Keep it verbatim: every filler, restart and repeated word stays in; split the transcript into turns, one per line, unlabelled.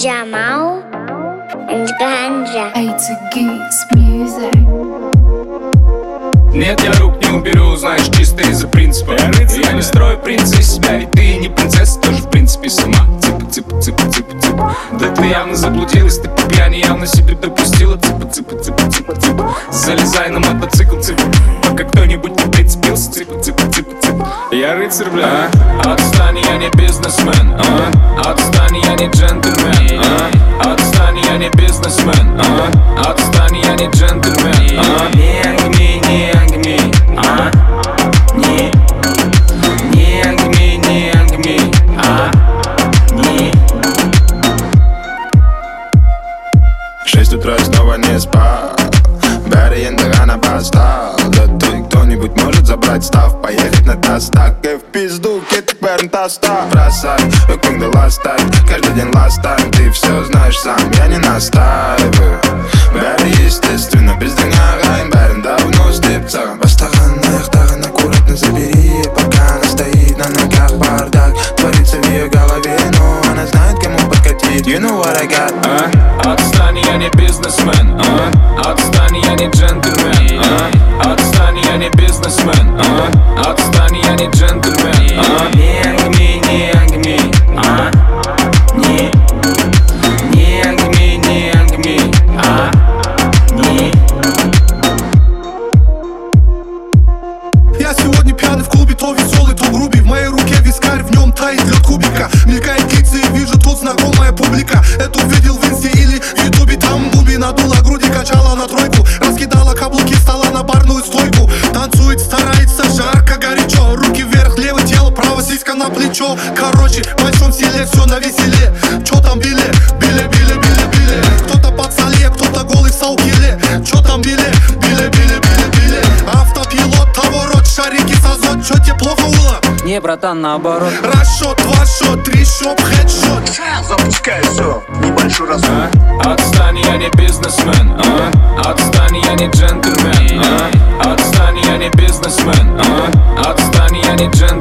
Jamal and Ganja.
A to Geeks Music.
Нет, я рук не уберу, знаешь, чисто из-за принципа. Я не строю принца из себя, ведь ты не принцесса, тоже в принципе сама. Цыпа, цыпа, цыпа, цыпа, цыпа. Да ты явно заблудилась, ты по пьяни явно себе допустила. Цыпа, цыпа, цыпа, цыпа, цыпа. Залезай на мотоцикл, цыпа, пока кто-нибудь не прицепился. Цыпа, цыпа, цыпа, цыпа. Я рыцарь, бля, а? Отстань, я не бизнесмен, а? Отстань, я не джентльмен, а? Отстань, я не бизнесмен, а? Отстань, я не джентльмен, а? Не огни, не огни, а? Не, не огни, не огни, а? Не.
Шесть утра снова не спал, Барри рано постал. Да ты кто-нибудь может забрать став, поехать на тастак и в пизду кит перн таста. Бросай, looking the last time, каждый день last time. Ты все знаешь сам, я не настаиваю. Барри естественно, без дня гайн, барин давно с типцем. Бастаган, нахтаган, аккуратно забери, пока она стоит на ногах. Бардак творится в ее голове, но она знает, кому подкатить. You know what I got,
а? Отстань, я не бизнесмен, а? Отстань, я не джентльмен, а? Отстань, я не бизнесмен, а? Отстань, я не джентльмен, а? Не огни, не огни, а? Не, не огни, не огни, а? Не.
Я сегодня пьяный в клубе, то веселый, то грубый. В моей руке вискарь, в нем тает лед кубика. Мелькает гиксы и вижу тут знакомая публика. Эту видел в инсте или в ютубе. Там буби надула груди, качала на тройку. Раскидала каблуки, стала на барную стойку. Танцует, старается, жарко, горячо. Руки вверх, левое тело, право сиська на плечо. Короче, в большом селе все на веселе. Чё там били? Били, били, били, били. Кто-то под соле, кто-то голый в саукеле. Чё там били? Били, били, били, били. Автопилот, поворот, шарики с азот. Чё тебе плохо было?
Не, братан, наоборот.
Раз шот, два шот, три шот, хедшот.
запускай все, небольшой раз.
а? Отстань, я не бизнесмен, а? Отстань, я не джентльмен, а? Отстань, я не бизнесмен, а? Отстань, я не джентльмен.